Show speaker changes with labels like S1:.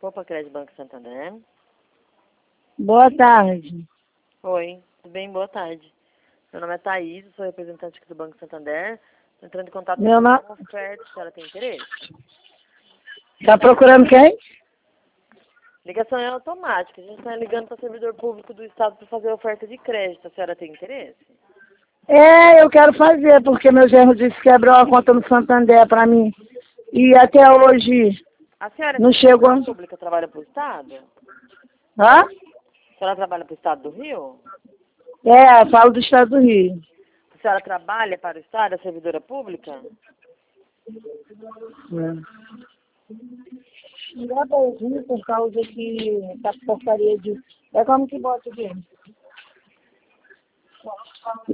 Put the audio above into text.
S1: Opa, Crédito Banco Santander.
S2: Boa tarde.
S1: Oi, tudo bem? Boa tarde. Meu nome é Thaís, sou representante aqui do Banco Santander. Estou entrando em contato com uma oferta, se a senhora tem interesse.
S2: Tá procurando quem?
S1: Ligação é automática. A gente está ligando para o servidor público do Estado para fazer oferta de crédito. A senhora tem interesse?
S2: Eu quero fazer, porque meu genro disse que abriu uma conta no Santander pra mim. E até hoje
S1: A senhora
S2: não
S1: é
S2: chegou.
S1: servidora pública, trabalha para o Estado?
S2: Hã?
S1: A senhora trabalha para o Estado do Rio?
S2: Falo do estado do Rio.
S1: A senhora trabalha para o Estado, é servidora pública?
S2: Não dá pra ouvir por causa que tá com porcaria de... como que bota aqui?